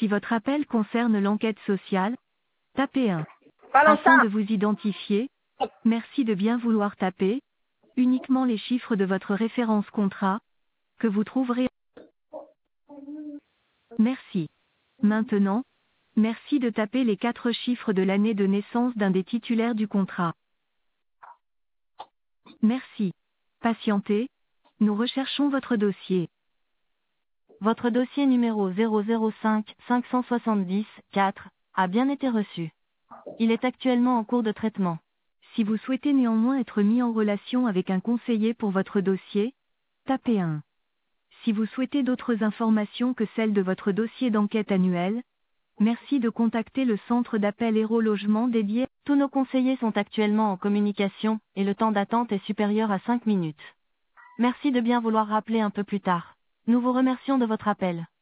Si votre appel concerne l'enquête sociale, tapez 1. Afin Valentin. de vous identifier, merci de bien vouloir taper uniquement les chiffres de votre référence contrat, que vous trouverez. Merci. Maintenant, merci de taper les 4 chiffres de l'année de naissance d'un des titulaires du contrat. Merci. Patientez, nous recherchons votre dossier. Votre dossier numéro 005 570 4 a bien été reçu. Il est actuellement en cours de traitement. Si vous souhaitez néanmoins être mis en relation avec un conseiller pour votre dossier, tapez 1. Si vous souhaitez d'autres informations que celles de votre dossier d'enquête annuel, merci de contacter le centre d'appel Héros Logement dédié. Tous nos conseillers sont actuellement en communication, et le temps d'attente est supérieur à 5 minutes. Merci de bien vouloir rappeler un peu plus tard. Nous vous remercions de votre appel.